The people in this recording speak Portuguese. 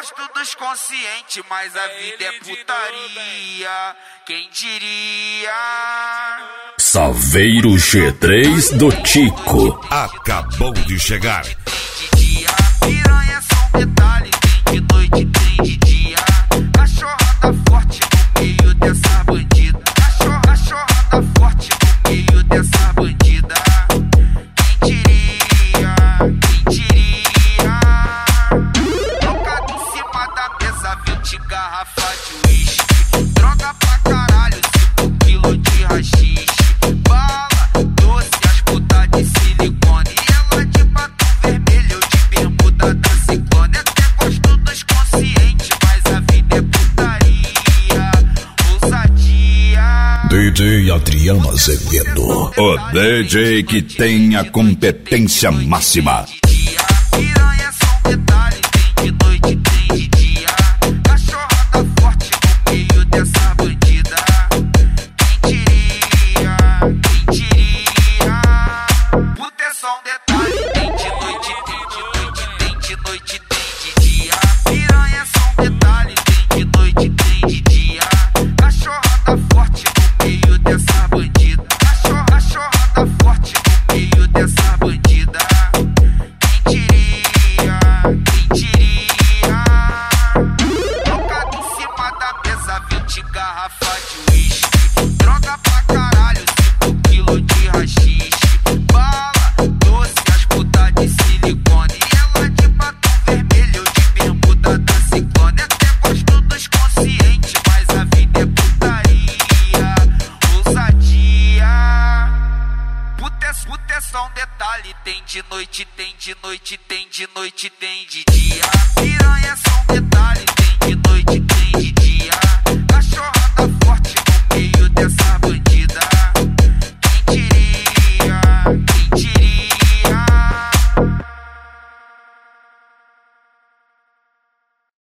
gosto dos conscientes, mas a vida é putaria. Quem diria? Saveiro G3 do Tico acabou de chegar. De dia, piranha é só um detalhe. Tem de noite, tem de dia. Cachorrada forte no meio dessa bandida. Cachorrada forte no meio dessa bandida. Quem diria? Quem diria? Trocado em cima da mesa, 20 garrafas de uísque. Droga pra caralho, 5 quilos de haxixe. Bala, doce, as putas de silicone. Ela de batom vermelho, eu de bermuda da ciclone. Até gosto dos conscientes, mas a vida é putaria. Ousadia. DJ Adriano Azevedo, o DJ que tem a competência máxima. De dia, piranha é só um detalhe. Tem de noite, tem de dia. Cachorrada forte no meio dessa bandida. Quem diria? Quem diria? Puta é só um detalhe. Tem de noite, tem de noite, tem de noite, tem de dia. Piranha é só um detalhe. Tem de noite, tem de dia. Cachorrada forte no meio dessa bandida. Cachorrada forte no meio dessa bandida. Quem diria? Quem diria? Trocado em cima da mesa, 20 garrafas de uísque. Droga pra caralho, 5 quilos de haxixe. Bala, doce, as putas de silicone. Ela de batom vermelho, eu de bermuda da ciclone. Até gosto dos conscientes, mas a vida é putaria. Ousadia. Puta é só um detalhe. Tem de noite, tem de noite, tem de noite, tem de dia.